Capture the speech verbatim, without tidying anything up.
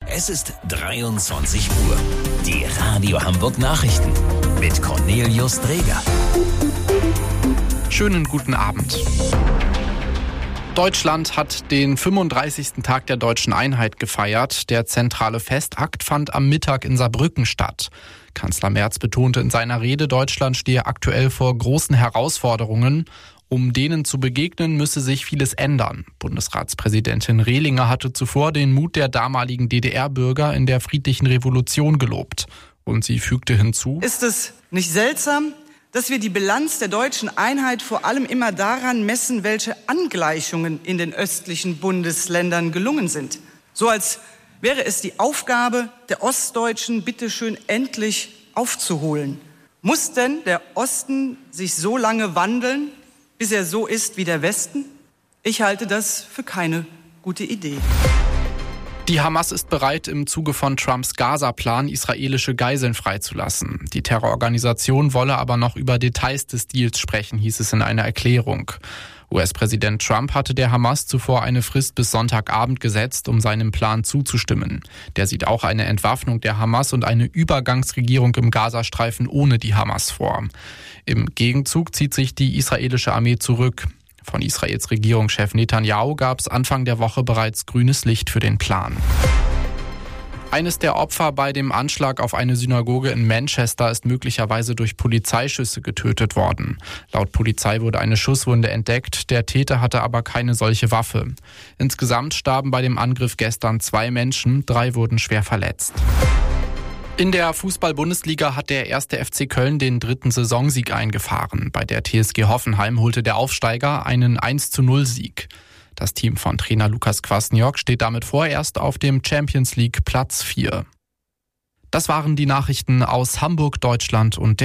Es ist dreiundzwanzig Uhr. Die Radio Hamburg Nachrichten mit Cornelius Dreger. Schönen guten Abend. Deutschland hat den fünfunddreißigsten Tag der deutschen Einheit gefeiert. Der zentrale Festakt fand am Mittag in Saarbrücken statt. Kanzler Merz betonte in seiner Rede, Deutschland stehe aktuell vor großen Herausforderungen. Um denen zu begegnen, müsse sich vieles ändern. Bundesratspräsidentin Rehlinger hatte zuvor den Mut der damaligen D D R-Bürger in der friedlichen Revolution gelobt. Und sie fügte hinzu: Ist es nicht seltsam, dass wir die Bilanz der deutschen Einheit vor allem immer daran messen, welche Angleichungen in den östlichen Bundesländern gelungen sind? So als wäre es die Aufgabe der Ostdeutschen, bitteschön endlich aufzuholen. Muss denn der Osten sich so lange wandeln, bis er so ist wie der Westen? Ich halte das für keine gute Idee. Die Hamas ist bereit, im Zuge von Trumps Gaza-Plan israelische Geiseln freizulassen. Die Terrororganisation wolle aber noch über Details des Deals sprechen, hieß es in einer Erklärung. U S-Präsident Trump hatte der Hamas zuvor eine Frist bis Sonntagabend gesetzt, um seinem Plan zuzustimmen. Der sieht auch eine Entwaffnung der Hamas und eine Übergangsregierung im Gazastreifen ohne die Hamas vor. Im Gegenzug zieht sich die israelische Armee zurück. Von Israels Regierungschef Netanyahu gab es Anfang der Woche bereits grünes Licht für den Plan. Eines der Opfer bei dem Anschlag auf eine Synagoge in Manchester ist möglicherweise durch Polizeischüsse getötet worden. Laut Polizei wurde eine Schusswunde entdeckt, der Täter hatte aber keine solche Waffe. Insgesamt starben bei dem Angriff gestern zwei Menschen, drei wurden schwer verletzt. In der Fußball-Bundesliga hat der erste F C Köln den dritten Saisonsieg eingefahren. Bei der T S G Hoffenheim holte der Aufsteiger einen eins zu null Sieg. Das Team von Trainer Lukas Kwasniok steht damit vorerst auf dem Champions League Platz vier. Das waren die Nachrichten aus Hamburg, Deutschland und der